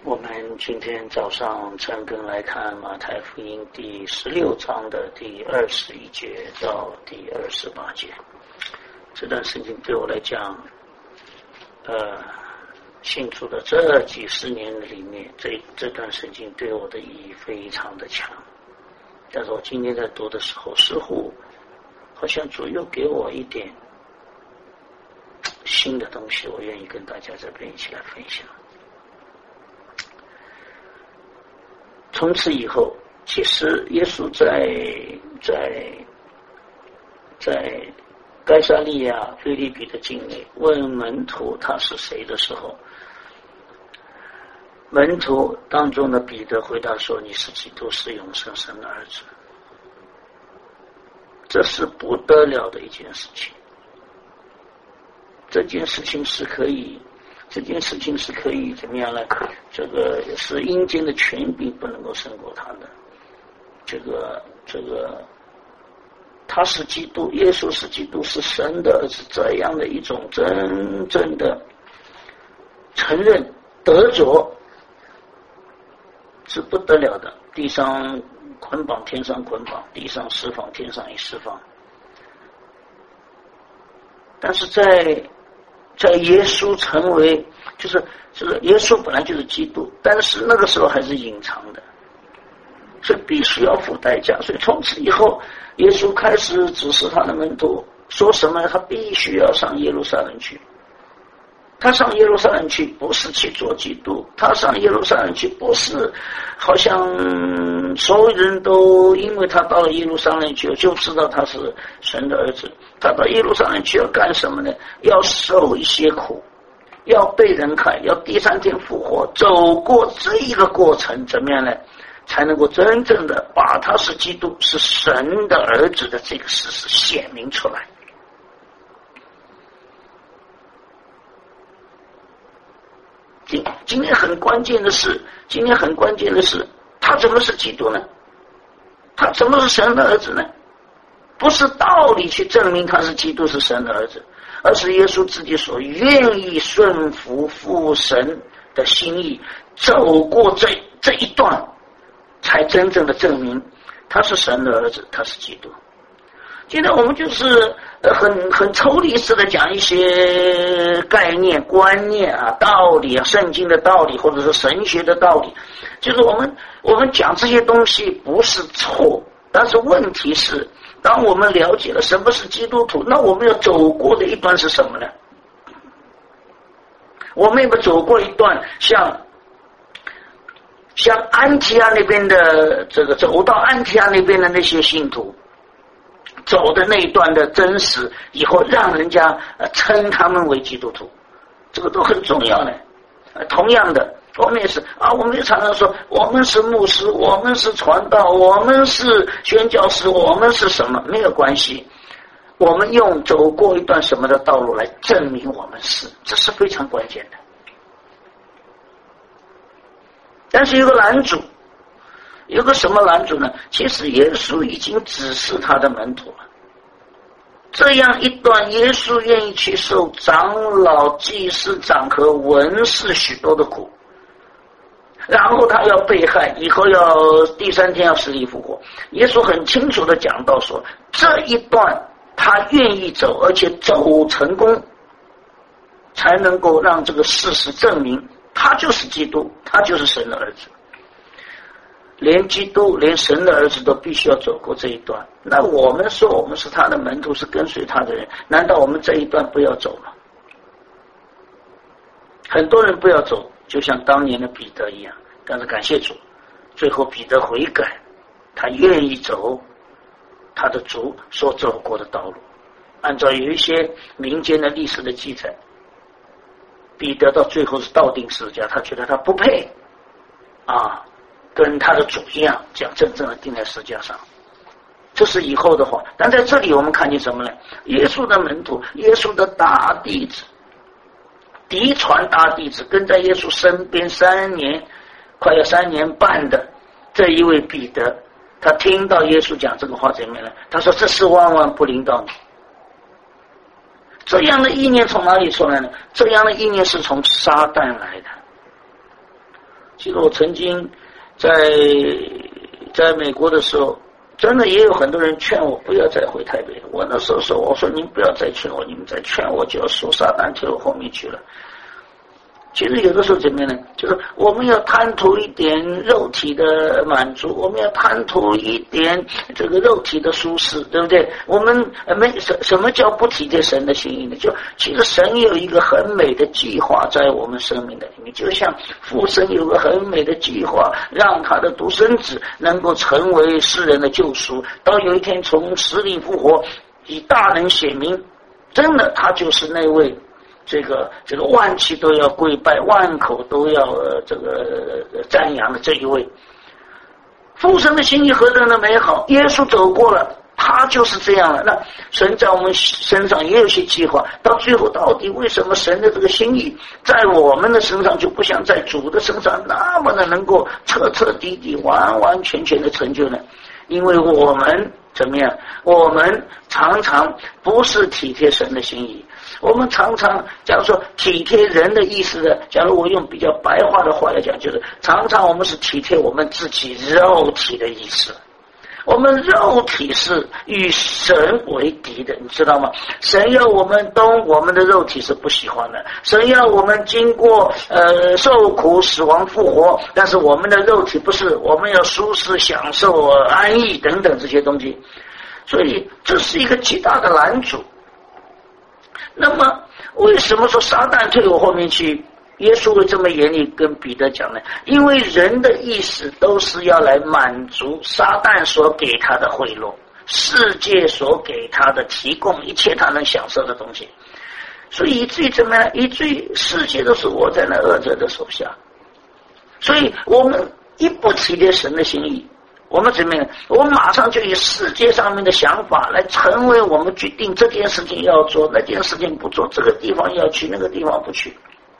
我们今天早上陈根来看马太福音第16章的第21节到第28节。这段圣经对我来讲，信主的这几十年里面，这段圣经对我的意义非常的强。但是我今天在读的时候，似乎好像主又给我一点新的东西，我愿意跟大家这边一起来分享。从此以后，其实耶稣在该撒利亚腓立比的境内问门徒他是谁的时候，门徒当中的彼得回答说：“你是基督，是永生神的儿子。”这是不得了的一件事情。这件事情是可以怎么样呢？这个是阴间的权柄不能够胜过他的。这个，他是基督，耶稣是基督，是神的儿子，这样的一种真正的承认得着，是不得了的。地上捆绑，天上捆绑；地上释放，天上也释放。但是在耶稣成为就是耶稣本来就是基督，但是那个时候还是隐藏的，所以必须要付代价。所以从此以后，耶稣开始指示他的门徒说什么，他必须要上耶路撒冷去。他上耶路撒冷去不是去做基督，他上耶路撒冷去不是好像所有人都因为他到了耶路撒冷去就知道他是神的儿子。他到耶路撒冷去要干什么呢？要受一些苦，要被人看，要第3天复活。走过这一个过程，怎么样呢？才能够真正的把他是基督，是神的儿子的这个事实显明出来。今天很关键的是，他怎么是基督呢？他怎么是神的儿子呢？不是道理去证明他是基督是神的儿子，而是耶稣自己所愿意顺服父神的心意，走过这一段，才真正的证明他是神的儿子，他是基督。今天我们就是很抽离式的讲一些概念、观念啊、道理啊、圣经的道理，或者是神学的道理。就是我们讲这些东西不是错，但是问题是，当我们了解了什么是基督徒，那我们要走过的一段是什么呢？我们有没有走过一段像安提阿那边的走到安提阿那边的那些信徒走的那一段的真实，以后让人家称他们为基督徒，这个都很重要的。同样的，我们也是我们也常常说，我们是牧师，我们是传道，我们是宣教师，我们是什么，没有关系。我们用走过一段什么的道路来证明我们是，这是非常关键的。但是有个拦阻，有个什么拦阻呢？其实耶稣已经指示他的门徒了。这样一段，耶稣愿意去受长老、祭司长和文士许多的苦，然后他要被害，以后要第3天要死里复活。耶稣很清楚地讲到说，这一段他愿意走，而且走成功，才能够让这个事实证明他就是基督，他就是神的儿子。连基督连神的儿子都必须要走过这一段，那我们说我们是他的门徒，是跟随他的人，难道我们这一段不要走吗？很多人不要走，就像当年的彼得一样，但是感谢主，最后彼得悔改，他愿意走他的主所走过的道路。按照有一些民间的历史的记载，彼得到最后是倒钉十字架，他觉得他不配跟他的主一样，这样真正的钉在十字架上。这是以后的话，但在这里我们看见什么呢？耶稣的门徒，耶稣的大弟子，嫡传大弟子，跟在耶稣身边快要3年半的这一位彼得，他听到耶稣讲这个话怎么样呢？他说：“这事万万不临到你。”这样的意念从哪里出来呢？这样的意念是从撒旦来的。 其实我曾经在美国的时候，真的也有很多人劝我不要再回台北。我那时候说，我说您不要再劝我，你们再劝我就要说撒旦退我后面去了。其实有的时候怎么样呢？就是我们要贪图一点肉体的满足，我们要贪图一点这个肉体的舒适，对不对？我们什么叫不体贴神的心意呢？就其实神有一个很美的计划在我们生命的里面，就像父神有个很美的计划，让他的独生子能够成为世人的救赎，到有一天从死里复活，以大能显明，真的他就是那位这个万气都要跪拜，万口都要赞扬的这一位。父神的心意何等的美好，耶稣走过了，他就是这样了。那神在我们身上也有些计划，到最后到底为什么神的这个心意在我们的身上就不像在主的身上那么的能够彻彻底底完完全全的成就呢？因为我们怎么样？我们常常不是体贴神的心意，我们常常假如说体贴人的意思的，假如我用比较白话的话来讲，就是常常我们是体贴我们自己肉体的意思。我们肉体是与神为敌的，你知道吗？神要我们动，我们的肉体是不喜欢的。神要我们经过受苦、死亡、复活，但是我们的肉体不是，我们要舒适、享受、安逸等等这些东西。所以这是一个极大的拦阻。那么为什么说撒旦退我后面去？耶稣会这么严厉跟彼得讲呢？因为人的意识都是要来满足撒旦所给他的贿赂，世界所给他的提供一切他能享受的东西，所以以至于怎么样？以至于世界都是握在那恶者的手下。所以我们一不体贴神的心意，我们怎么样？我们马上就以世界上面的想法来成为我们决定这件事情要做，那件事情不做，这个地方要去，那个地方不去。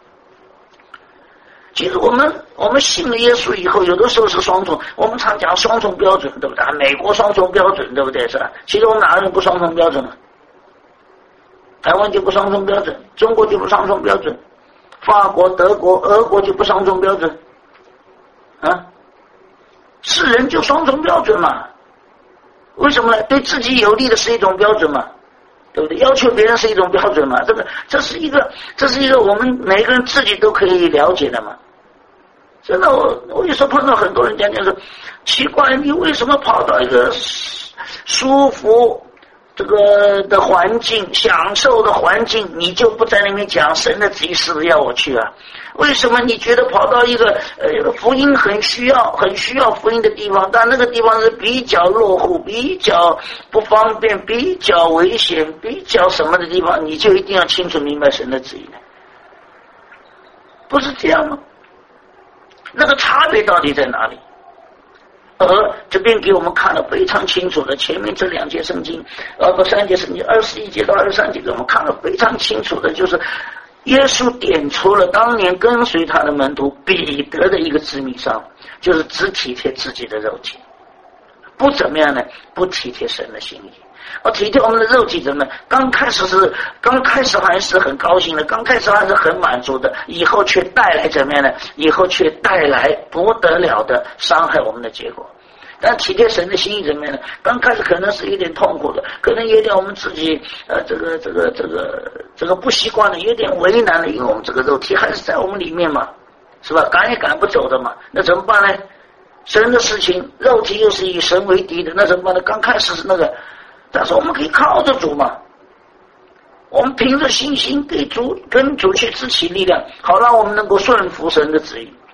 其实我们信了耶稣以后，有的时候是双重，我们常讲双重标准，对不对？美国双重标准，对不对？是吧？其实我们哪个人不双重标准呢？台湾就不双重标准，中国就不双重标准，法国、德国、俄国就不双重标准啊？是人就双重标准嘛？为什么呢？对自己有利的是一种标准嘛？对不对？要求别人是一种标准嘛？这是一个我们每个人自己都可以了解的嘛。真的，我有时候碰到很多人讲说，奇怪，你为什么跑到一个舒服这个的环境、享受的环境，你就不在那边讲神的旨意是不是要我去啊？为什么你觉得跑到一个福音很需要福音的地方，但那个地方是比较落后、比较不方便、比较危险、比较什么的地方，你就一定要清楚明白神的旨意呢？不是这样吗？那个差别到底在哪里？而这边给我们看了非常清楚的，前面这2节圣经3节圣经21节到23节给我们看了非常清楚的，就是耶稣点出了当年跟随他的门徒彼得的一个致命伤，就是只体贴自己的肉体，不怎么样呢？不体贴神的心意。体贴我们的肉体怎么？刚开始还是很高兴的，刚开始还是很满足的，以后却带来怎么样呢？以后却带来不得了的伤害我们的结果。但体贴神的心意怎么样呢？刚开始可能是有点痛苦的，可能有点我们自己这个不习惯的，有点为难的，因为我们这个肉体还是在我们里面嘛，是吧？赶也赶不走的嘛，那怎么办呢？神的事情，肉体又是以神为敌的，那怎么办呢？刚开始是那个，但是我们可以靠着主嘛，我们凭着信心跟主去支起力量，好让我们能够顺服神的旨意。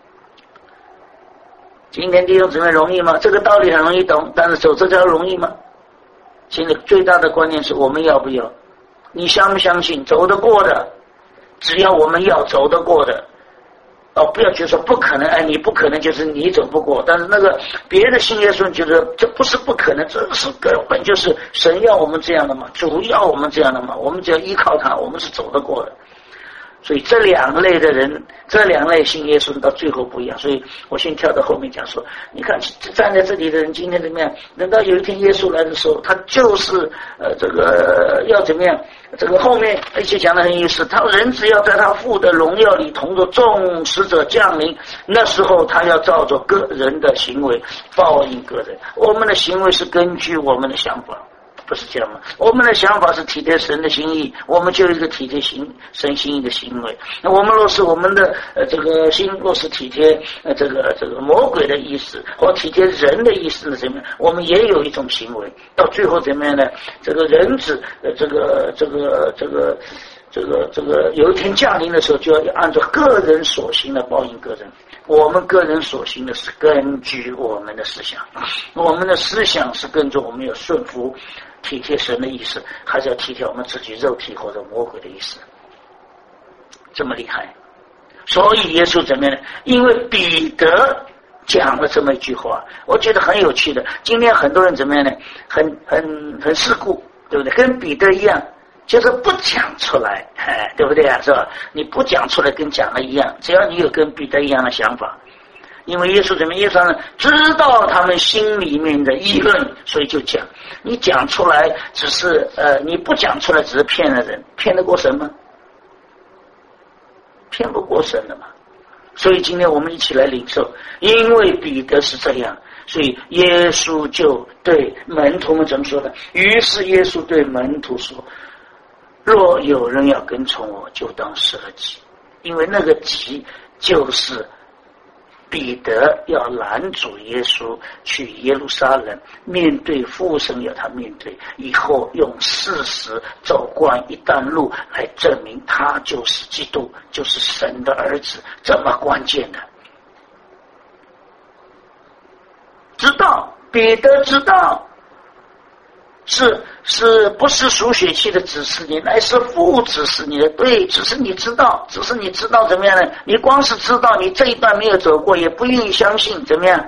今天弟兄姊妹容易吗？这个道理很容易懂，但是走这条容易吗？现在最大的关键是我们要不要？你相不相信走得过的？只要我们要走得过的，不要觉得说不可能，你不可能就是你走不过，但是那个别的信耶稣觉得这不是不可能，这是根本就是神要我们这样的嘛，主要我们这样的嘛，我们只要依靠他，我们是走得过的。 所以这两类的人，这两类信耶稣到最后不一样。所以我先跳到后面讲说，你看站在这里的人今天怎么样？等到有一天耶稣来的时候，他就是这个要怎么样？这个后面一些讲的很有意思，他人只要在他父的荣耀里同着众使者降临，那时候他要照着个人的行为报应个人。我们的行为是根据我们的想法。不是这样吗？我们的想法是体贴神的心意，我们就有一个体贴神心意的行为。那我们若是我们的这个心若是体贴这个魔鬼的意思，或体贴人的意思呢，怎么样？我们也有一种行为，到最后怎么样呢？这个人子这个有一天降临的时候，就要按照个人所行的报应个人。我们个人所行的是根据我们的思想，我们的思想是跟着我们有顺服体贴神的意思，还是要体贴我们自己肉体或者魔鬼的意思？这么厉害。所以耶稣怎么样呢？因为彼得讲了这么一句话，我觉得很有趣的。今天很多人怎么样呢？很世故，对不对？跟彼得一样，就是不讲出来，对不对啊？是吧？你不讲出来跟讲了一样，只要你有跟彼得一样的想法。因为耶稣怎么？耶稣呢知道他们心里面的议论，所以就讲。你讲出来只是你不讲出来只是骗了人，骗得过神吗？骗不过神的嘛。所以今天我们一起来领受，因为彼得是这样，所以耶稣就对门徒们怎么说的？于是耶稣对门徒说，若有人要跟从我，就当舍己。因为那个己就是彼得要拦阻耶稣去耶路撒冷，面对父神，要他面对，以后用事实走惯一段路来证明他就是基督，就是神的儿子，这么关键的。知道，彼得知道，是不是属血气的指示你，乃是父指示你的。对，只是你知道怎么样呢？你光是知道，你这一段没有走过，也不愿意相信，怎么样？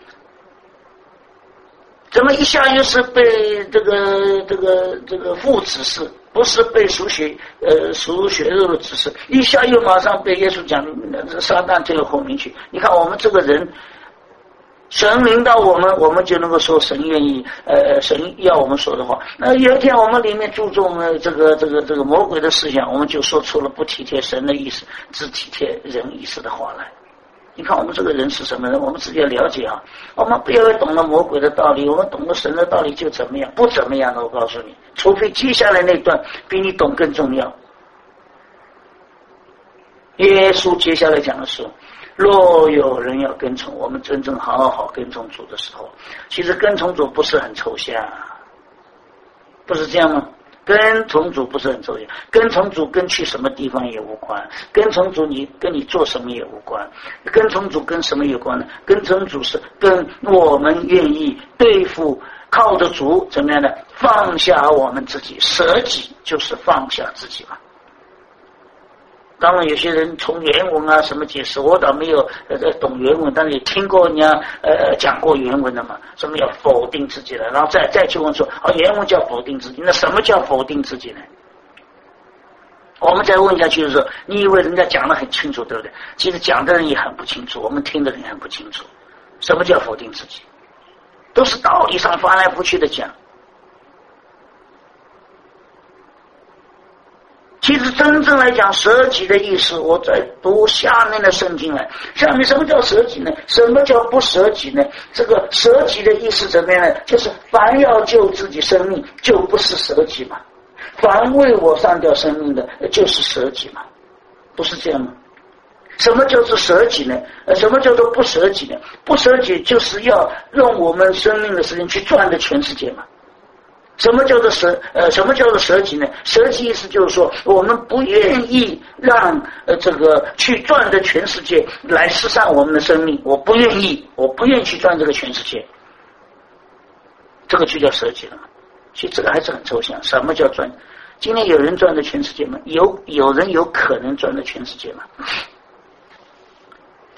怎么一下又是被这个父指示，不是被属血肉的指示，一下又马上被耶稣讲撒旦退到后面去。你看我们这个人。神领导我们，我们就能够说神愿意，神要我们说的话。那有一天我们里面注重这个魔鬼的思想，我们就说出了不体贴神的意思，只体贴人意思的话来。你看我们这个人是什么人？我们自己要了解啊。我们不要懂了魔鬼的道理，我们懂了神的道理就怎么样？不怎么样的，我告诉你，除非接下来那段比你懂更重要。耶稣接下来讲的是，若有人要跟从我们，真正好跟从主的时候，其实跟从主不是很抽象，不是这样吗？跟从主不是很抽象，跟从主跟去什么地方也无关，跟从主跟你做什么也无关，跟从主跟什么有关呢？跟从主是跟我们愿意对付靠着主怎么样呢？放下我们自己，舍己就是放下自己嘛。当然有些人从原文啊什么解释，我倒没有懂原文，但是也听过人家讲过原文的嘛，什么要否定自己的，然后再去问说原文叫否定自己，那什么叫否定自己呢？我们再问下去的时候，你以为人家讲得很清楚，对不对？其实讲的人也很不清楚，我们听的人也很不清楚，什么叫否定自己？都是道理上翻来覆去的讲。其实真正来讲，舍己的意思，我在读下面的圣经来。下面什么叫舍己呢？什么叫不舍己呢？这个舍己的意思怎么样呢？就是凡要救自己生命，就不是舍己嘛。凡为我上吊生命的，就是舍己嘛，不是这样吗？什么叫做舍己呢？什么叫做不舍己呢？不舍己就是要用我们生命的时间去赚的全世界嘛。什么叫做舍己呢？舍己意思就是说，我们不愿意让这个去赚的全世界来施上我们的生命，我不愿意去赚这个全世界，这个就叫舍己了嘛。所以这个还是很抽象。什么叫赚？今天有人赚的全世界吗？有人有可能赚的全世界吗？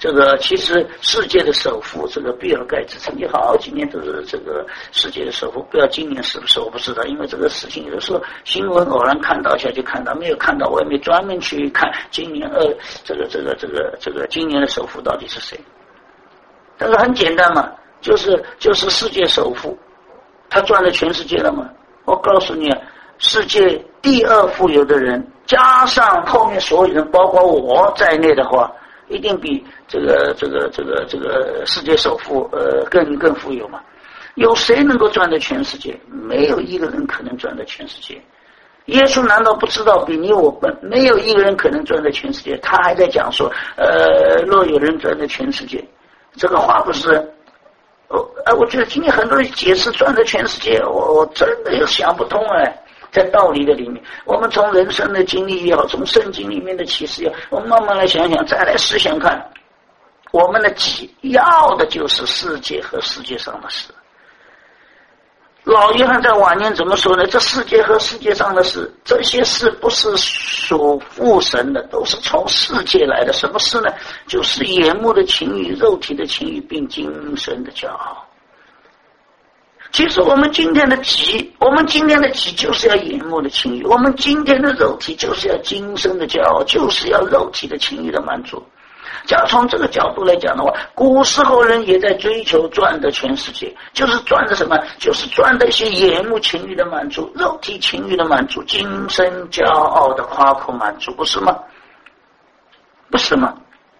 这个其实世界的首富这个比尔盖茨曾经好几年都是这个世界的首富，不知道今年是不是我不知道，因为这个事情有的时候新闻偶然看到一下就看到，没有看到我也没专门去看今年这个今年的首富到底是谁。但是很简单嘛，就是世界首富，他赚了全世界了嘛。我告诉你，世界第2富有的人加上后面所有人包括我在内的话，一定比这个世界首富更富有嘛？有谁能够赚得全世界？没有一个人可能赚得全世界。耶稣难道不知道比你我笨？没有一个人可能赚得全世界。他还在讲说，若有人赚得全世界，这个话不是？我觉得今天很多人解释赚得全世界，我真的也想不通哎。在道理的里面，我们从人生的经历也好，从圣经里面的启示也好，我们慢慢来想想，再来思想看，我们的要的就是世界和世界上的事。老约翰在晚年怎么说呢？这世界和世界上的事，这些事不是属父神的，都是从世界来的。什么事呢？就是眼目的情欲、肉体的情欲，并今生的骄傲。其实我们今天的己就是要眼目的情欲，我们今天的肉体就是要今生的骄傲，就是要肉体的情欲的满足。假如从这个角度来讲的话，古时候人也在追求赚得全世界，就是赚的什么？就是赚的一些眼目情欲的满足，肉体情欲的满足，今生骄傲的夸口满足，不是吗？不是吗？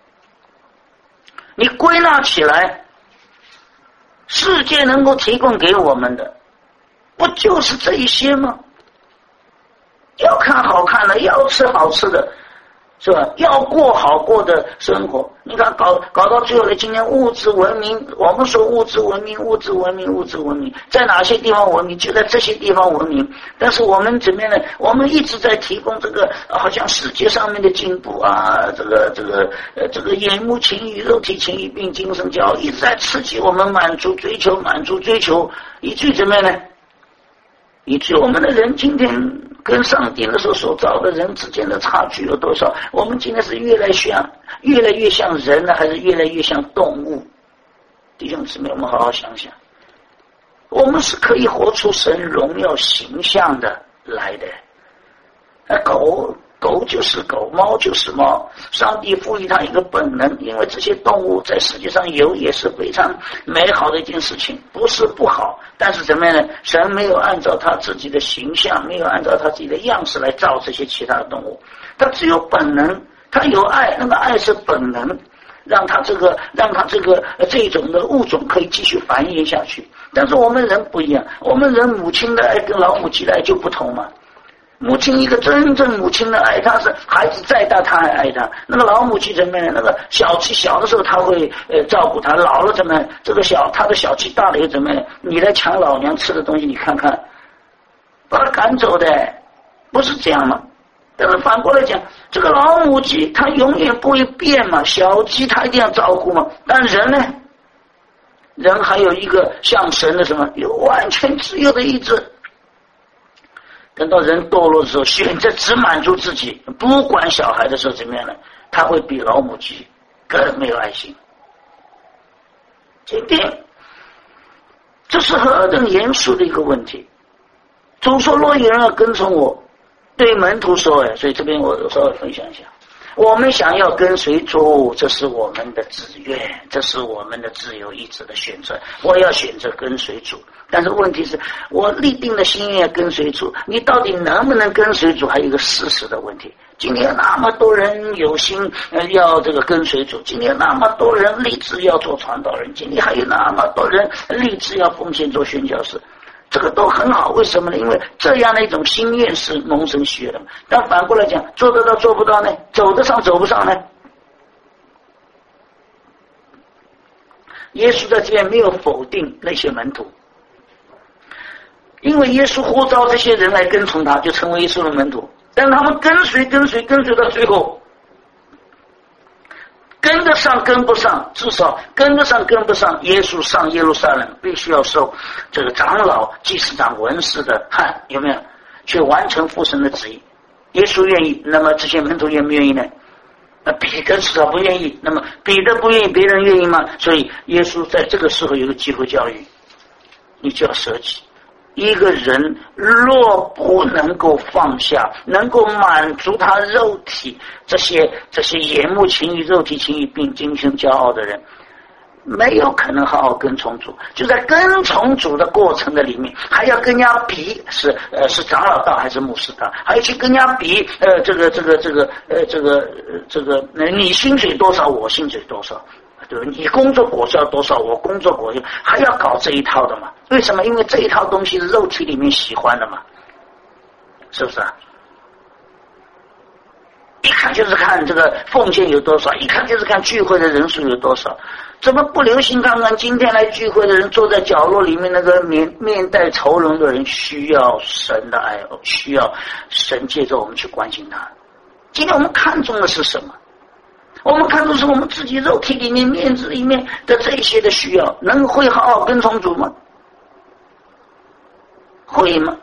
你归纳起来，世界能够提供给我们的，不就是这一些吗？要看好看的，要吃好吃的，是吧？要过好过的生活。你看搞到最后的今天物质文明，我们说物质文明，在哪些地方文明？就在这些地方文明。但是我们怎么样呢？我们一直在提供这个好像世界上面的进步啊，这个眼目情欲、肉体情欲并精神骄傲，一直在刺激我们追求，以至于怎么样呢？以至于我们的人今天跟上帝那时候所造的人之间的差距有多少？我们今天是越来越像人呢，还是越来越像动物？弟兄姊妹，我们好好想想，我们是可以活出神荣耀形象的来的。狗就是狗，猫就是猫，上帝赋予它一个本能，因为这些动物在世界上有也是非常美好的一件事情，不是不好，但是怎么样呢？神没有按照他自己的形象，没有按照他自己的样式来造这些其他的动物，他只有本能，他有爱，那个爱是本能，让他这种的物种可以继续繁衍下去。但是我们人不一样，我们人母亲的爱跟老母鸡的爱就不同嘛。母亲一个真正母亲的爱，他是孩子再大他还爱他。那个老母鸡怎么样？那个小鸡小的时候他会照顾他，老了怎么样？他的小鸡大了又怎么样？你来抢老娘吃的东西，你看看，把他赶走的，不是这样吗？但是反过来讲，这个老母鸡它永远不会变嘛，小鸡它一定要照顾嘛。但人呢？人还有一个像神的什么？有完全自由的意志。等到人堕落的时候，选择只满足自己，不管小孩的时候怎么样呢？他会比老母鸡更没有爱心。今天这是何等严肃的一个问题。主说若有人要跟从我，对门徒说，所以这边我稍微分享一下，我们想要跟随主，这是我们的自愿，这是我们的自由意志的选择。我要选择跟随主，但是问题是我立定的心愿跟随主，你到底能不能跟随主，还有一个事实的问题。今天那么多人有心要这个跟随主，今天那么多人立志要做传道人，今天还有那么多人立志要奉献做宣教士，这个都很好。为什么呢？因为这样的一种心愿是蒙神喜悦的。但反过来讲，做得到做不到呢？走得上走不上呢？耶稣在这边没有否定那些门徒，因为耶稣呼召这些人来跟从他，就成为耶稣的门徒。但他们跟随到最后，跟得上跟不上，至少跟得上跟不上，耶稣上耶路撒冷必须要受这个长老、祭司长、文士的判，有没有？去完成父神的旨意。耶稣愿意，那么这些门徒愿不愿意呢？ 那彼得至少不愿意，那么彼得不愿意，别人愿意吗？所以耶稣在这个时候有个机会教育，你就要舍己。一个人若不能够放下，能够满足他肉体这些眼目情欲、肉体情欲并今生骄傲的人，没有可能好好跟从主。就在跟从主的过程的里面，还要跟人家比是长老道还是牧师道，还要去跟人家比你薪水多少，我薪水多少，对吧？你工作果效多少，我工作果效，还要搞这一套的嘛？为什么？因为这一套东西是肉体里面喜欢的嘛，是不是啊？一看就是看这个奉献有多少，一看就是看聚会的人数有多少。怎么不留心看看今天来聚会的人坐在角落里面那个面带愁容的人，需要神的爱，需要神借着我们去关心他。今天我们看重的是什么？我们看重是我们自己肉体里面、面子里面的这些的需要，会好好跟从主吗？会吗？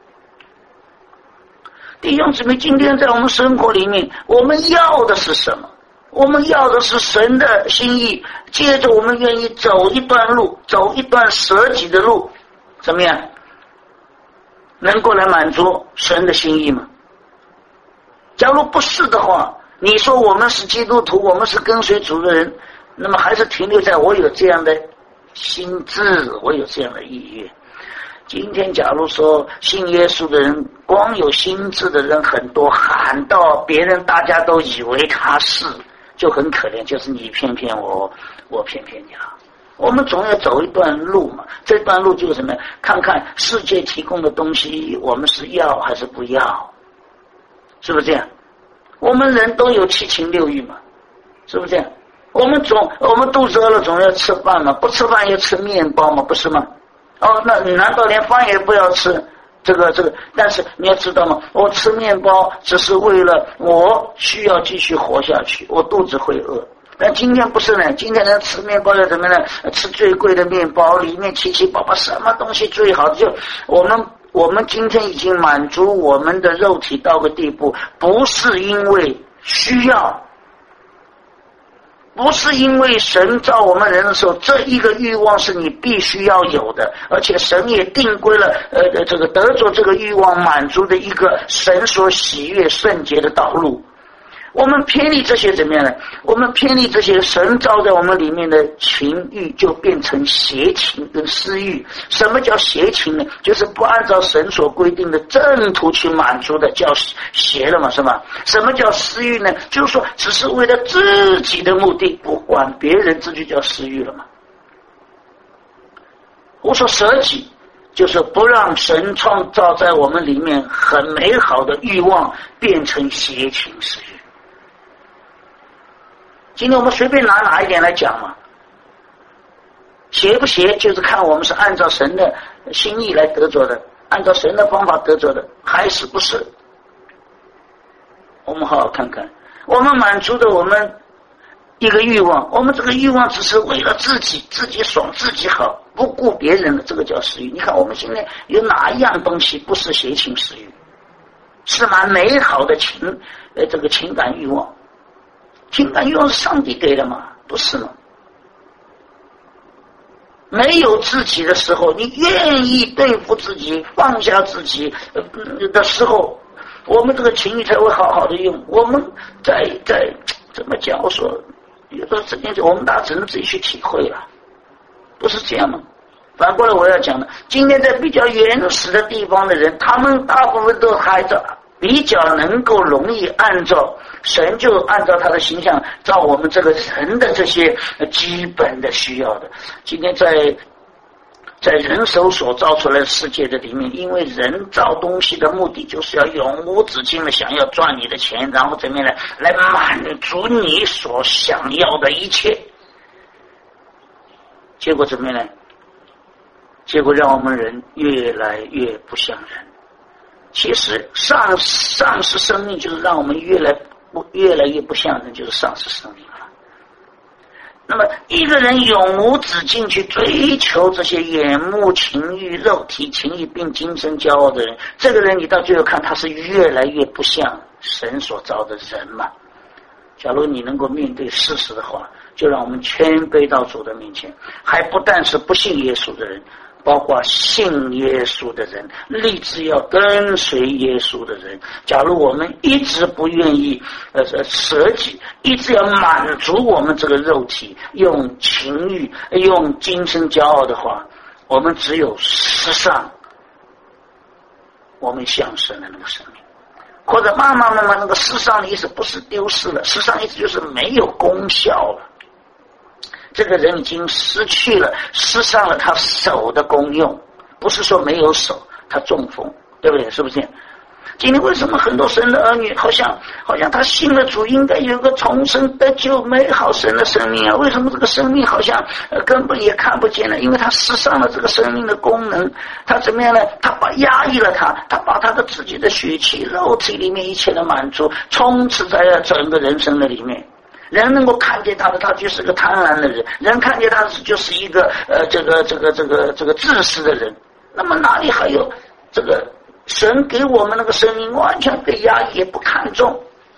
弟兄姊妹，今天在我们生活里面，我们要的是什么？我们要的是神的心意，接着我们愿意走一段路，走一段舍己的路，怎么样？能够来满足神的心意吗？假如不是的话，你说我们是基督徒，我们是跟随主的人，那么还是停留在我有这样的心智，我有这样的意愿。今天假如说信耶稣的人，光有心智的人很多，喊到别人大家都以为他是，就很可怜，就是你骗骗我，我骗骗你啊。我们总要走一段路嘛，这段路就是什么？看看世界提供的东西，我们是要还是不要？是不是这样？我们人都有七情六欲嘛，是不是这样？我们肚子饿了总要吃饭嘛，不吃饭要吃面包嘛，不是吗？那你难道连饭也不要吃？这个，但是你要知道吗？我吃面包只是为了我需要继续活下去，我肚子会饿。但今天不是呢，今天人吃面包要怎么呢？吃最贵的面包，里面七七八八什么东西最好？就我们今天已经满足我们的肉体到个地步，不是因为需要，不是因为神造我们人的时候，这一个欲望是你必须要有的，而且神也定规了这个得着这个欲望满足的一个神所喜悦圣洁的道路。我们偏离这些怎么样呢？我们偏离这些神造在我们里面的情欲，就变成邪情跟私欲。什么叫邪情呢？就是不按照神所规定的正途去满足的，叫邪了嘛，是吧？什么叫私欲呢？就是说只是为了自己的目的，不管别人，这就叫私欲了嘛。我说舍己，就是不让神创造在我们里面很美好的欲望变成邪情私欲。今天我们随便拿哪一点来讲嘛，邪不邪就是看我们是按照神的心意来得着的，按照神的方法得着的，还是不是？我们好好看看，我们满足的我们一个欲望，我们这个欲望只是为了自己爽自己好，不顾别人的，这个叫私欲。你看我们现在有哪一样东西不是邪情私欲？是蛮美好的这个情感欲望。情感欲望是上帝给的吗？不是吗？没有自己的时候，你愿意对付自己，放下自己的时候，我们这个情欲才会好好的用。我们在怎么讲？我说有的这件事，我们大家只能自己去体会了，不是这样吗？反过来我要讲的，今天在比较原始的地方的人，他们大部分都还在比较能够容易按照神，就按照他的形象照我们这个人的这些基本的需要的。今天在人手所造出来的世界的里面，因为人造东西的目的就是要永无止境的想要赚你的钱，然后怎么样来满足你所想要的一切，结果怎么样呢？结果让我们人越来越不像人。其实丧失生命就是让我们越来越不像人，就是丧失生命了。那么一个人永无止境去追求这些眼目情欲、肉体情欲并今生骄傲的人，这个人你到最后看他是越来越不像神所造的人嘛。 假如你能够面对事实的话，就让我们谦卑到主的面前。还不但是不信耶稣的人，包括信耶稣的人，立志要跟随耶稣的人，假如我们一直不愿意舍己，一直要满足我们这个肉体，用情欲，用今生骄傲的话，我们只有世上我们享受的那个生命。或者慢慢那个世上的意思不是丢失了，世上意思就是没有功效了。这个人已经失去了世上了他手的功用，不是说没有手，他中风，对不对？是不是？今天为什么很多神的儿女好像他信了主，应该有个重生得救美好神的生命啊？为什么这个生命好像根本也看不见了？因为他失丧了这个生命的功能，他怎么样呢？他压抑了他把他的自己的血气肉体里面一切的满足充斥在整个人生的里面。人能够看见他的，他就是个贪婪的人；人看见他就是一个这个自私的人。那么哪里还有这个神给我们那个生命完全被压抑，也不看重，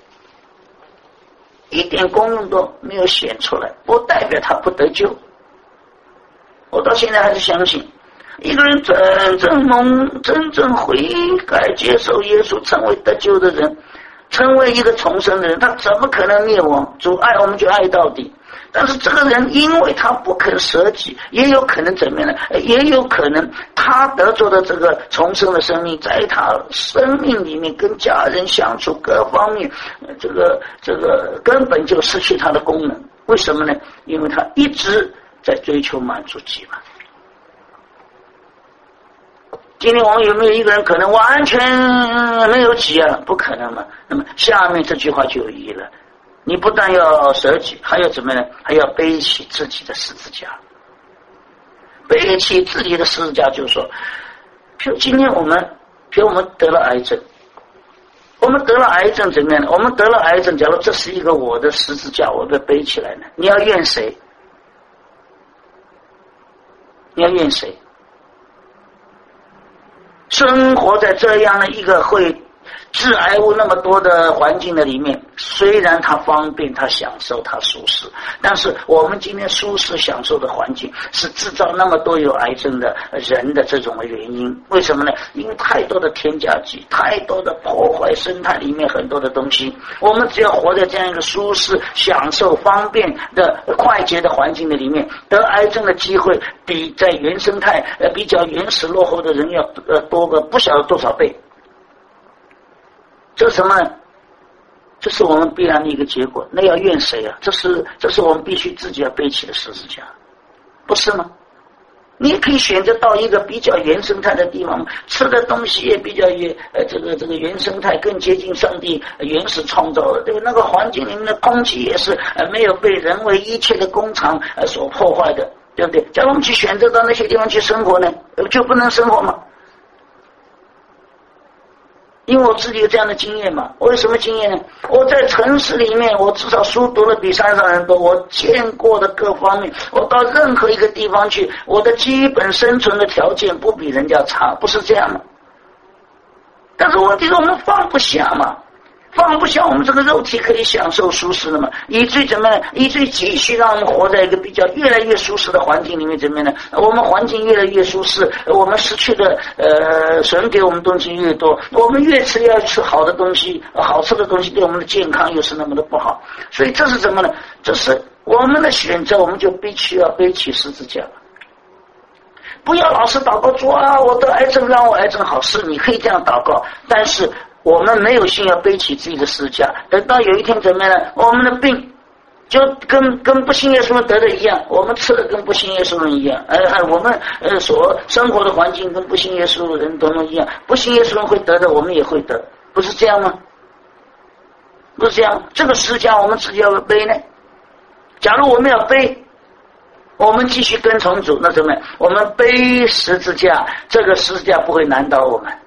一点功用都没有显出来，不代表他不得救。我到现在还是相信，一个人真正悔改接受耶稣成为得救的人，成为一个重生的人，他怎么可能灭亡？主爱我们就爱到底。但是这个人因为他不肯舍己，也有可能怎么样呢？也有可能他得着的这个重生的生命，在他生命里面跟家人相处各方面，这个根本就失去他的功能。为什么呢？因为他一直在追求满足己嘛。今天我们有没有一个人可能完全没有己啊？不可能嘛。那么下面这句话就有意义了。你不但要舍己，还要怎么呢？还要背起自己的十字架。背起自己的十字架，就是说，比如今天我们得了癌症，我们得了癌症怎么样呢？我们得了癌症，假如这是一个我的十字架，我被背起来呢？你要怨谁？你要怨谁？生活在这样的一个会致癌物那么多的环境的里面，虽然它方便，它享受，它舒适，但是我们今天舒适享受的环境是制造那么多有癌症的人的这种原因。为什么呢？因为太多的添加剂，太多的破坏生态里面很多的东西。我们只要活在这样一个舒适、享受、方便的快捷的环境的里面，得癌症的机会比在原生态比较原始落后的人要多个不晓得多少倍。这是什么呢？这是我们必然的一个结果。那要怨谁啊？这是我们必须自己要背起的十字架，不是吗？你也可以选择到一个比较原生态的地方，吃的东西也比较这个原生态更接近上帝原始创造的，对吧？那个环境里面的空气也是没有被人为一切的工厂所破坏的，对不对？假如我们去选择到那些地方去生活呢，就不能生活吗？因为我自己有这样的经验嘛。我有什么经验呢？我在城市里面，我至少书读了比山上人多，我见过的各方面，我到任何一个地方去，我的基本生存的条件不比人家差，不是这样吗？但是问题是我们放不下嘛，放不下我们这个肉体可以享受舒适的嘛，以至于怎么样？以至于继续让我们活在一个比较越来越舒适的环境里面，怎么样呢？我们环境越来越舒适，我们失去的神给我们东西越多，我们越吃要吃好的东西，好吃的东西对我们的健康又是那么的不好。所以这是什么呢？这是我们的选择，我们就必须要背起十字架。不要老是祷告说啊，我得癌症让我癌症好，是你可以这样祷告，但是我们没有心要背起自己的十字架。等到有一天怎么样呢？我们的病就跟不信耶稣人得的一样，我们吃的跟不信耶稣人一样，我们所生活的环境跟不信耶稣人都一样，不信耶稣人会得的，我们也会得，不是这样吗？不是这样，这个十字架我们自己要背呢。假如我们要背，我们继续跟从主，那怎么样？我们背十字架，这个十字架不会难倒我们。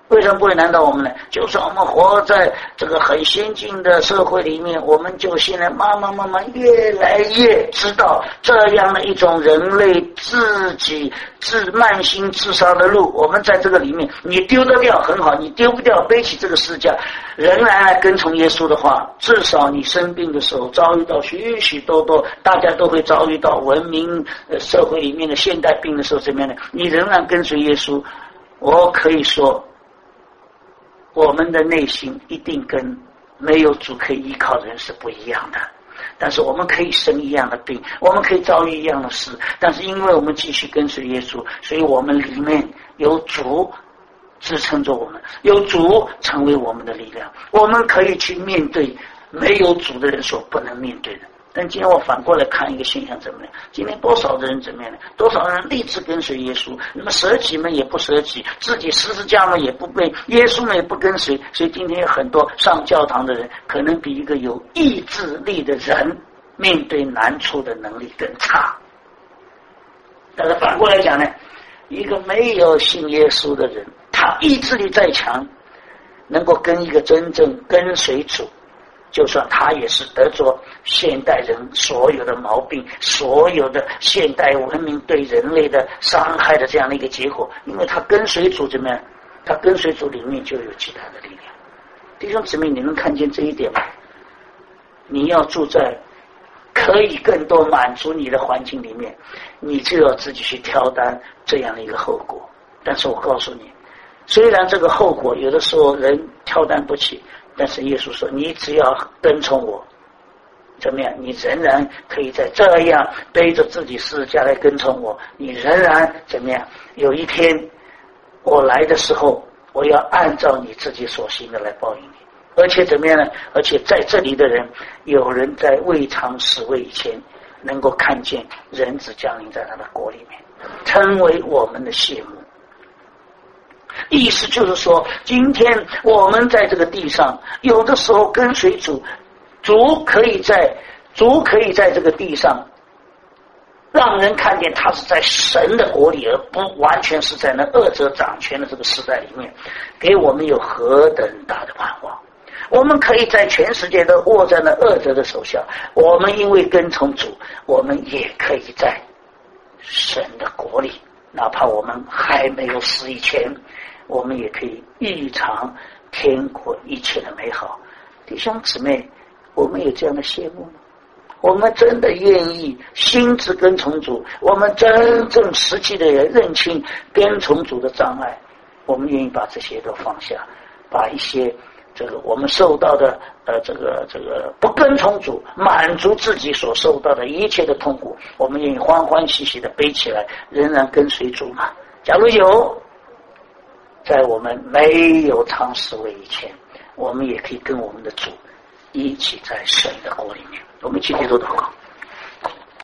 为什么不会难倒我们呢？就算我们活在这个很先进的社会里面，我们就现在慢慢越来越知道这样的一种人类自己慢心自杀的路。我们在这个里面，你丢得掉很好，你丢不掉，背起这个十字架，仍然来跟从耶稣的话，至少你生病的时候遭遇到许许多多大家都会遭遇到文明社会里面的现代病的时候，怎么样呢？你仍然跟随耶稣，我可以说我们的内心一定跟没有主可以依靠的人是不一样的，但是我们可以生一样的病，我们可以遭遇一样的事，但是因为我们继续跟随耶稣，所以我们里面有主支撑着我们，有主成为我们的力量，我们可以去面对没有主的人所不能面对的。但今天我反过来看一个现象怎么样？今天多少的人怎么样呢？多少人立志跟随耶稣，那么舍己们也不舍己，自己十字架们也不背，耶稣们也不跟随，所以今天有很多上教堂的人，可能比一个有意志力的人面对难处的能力更差。但是反过来讲呢，一个没有信耶稣的人，他意志力再强，能够跟一个真正跟随主，就算他也是得着现代人所有的毛病，所有的现代文明对人类的伤害的这样的一个结果，因为他跟随主怎么样？他跟随主里面就有其他的力量。弟兄姊妹，你能看见这一点吗？你要住在可以更多满足你的环境里面，你就要自己去挑担这样的一个后果。但是我告诉你，虽然这个后果有的时候人挑担不起，但是耶稣说，你只要跟从我，怎么样？你仍然可以在这样背着自己十字架来跟从我，你仍然怎么样？有一天我来的时候，我要按照你自己所行的来报应你。而且怎么样呢？而且在这里的人，有人在未尝死位以前，能够看见人子降临在他的国里面，成为我们的谢幕。意思就是说，今天我们在这个地上，有的时候跟随主，主可以在这个地上让人看见他是在神的国里，而不完全是在那恶者掌权的这个时代里面，给我们有何等大的盼望。我们可以在全世界都握在那恶者的手下，我们因为跟从主，我们也可以在神的国里，哪怕我们还没有死以前，我们也可以预尝天国一切的美好。弟兄姊妹，我们有这样的羡慕吗？我们真的愿意心智跟从主，我们真正实际的也认清跟从主的障碍，我们愿意把这些都放下，把一些这个我们受到的这个不跟从主，满足自己所受到的一切的痛苦，我们愿意欢欢喜喜的背起来，仍然跟随主嘛。假如有，在我们没有尝死位以前，我们也可以跟我们的主一起在神的国里面。我们一起低头祷告。